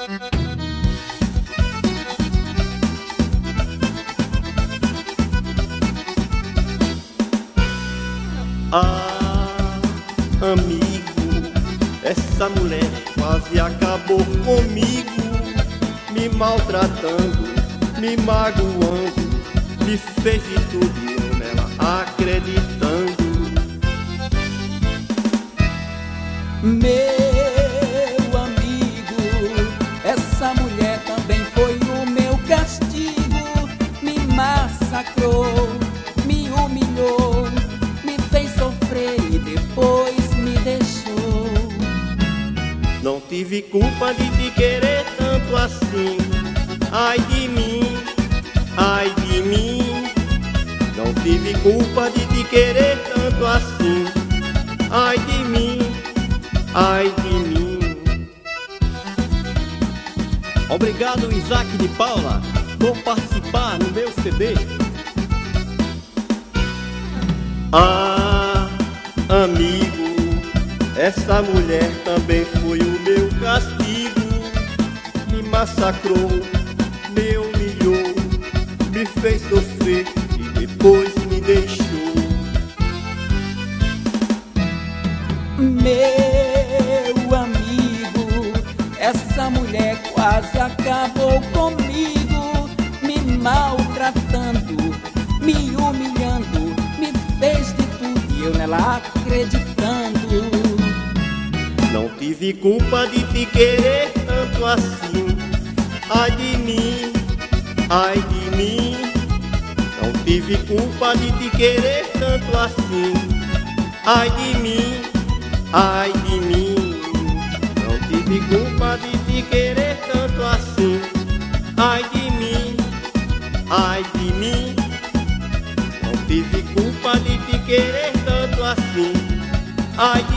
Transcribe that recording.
Ah, amigo, essa mulher quase acabou comigo, me maltratando, me magoando, me fez de tudo e eu nela acreditando. Meu amigo, essa mulher também foi o meu castigo, me massacrou, me humilhou, me fez sofrer e depois me deixou. Não tive culpa de te querer tanto assim, ai de mim, ai de mim. Não tive culpa de te querer tanto assim, ai de mim, ai de mim. Obrigado, Isaac de Paula, por participar no meu CD. Ah, amigo, essa mulher também foi o meu castigo, me massacrou, me humilhou, me fez sofrer e depois me deixou. Meu amigo, essa mulher quase acabou comigo, me maltratando, me humilhando, me fez de tudo e eu nela acreditando. Não tive culpa de te querer tanto assim, ai de mim, ai de mim. Não tive culpa de te querer tanto assim, ai de mim, ai de mim. Não tive culpa de te querer tanto assim, ai de mim, ai de mim. Não tive culpa de te querer tanto assim, ai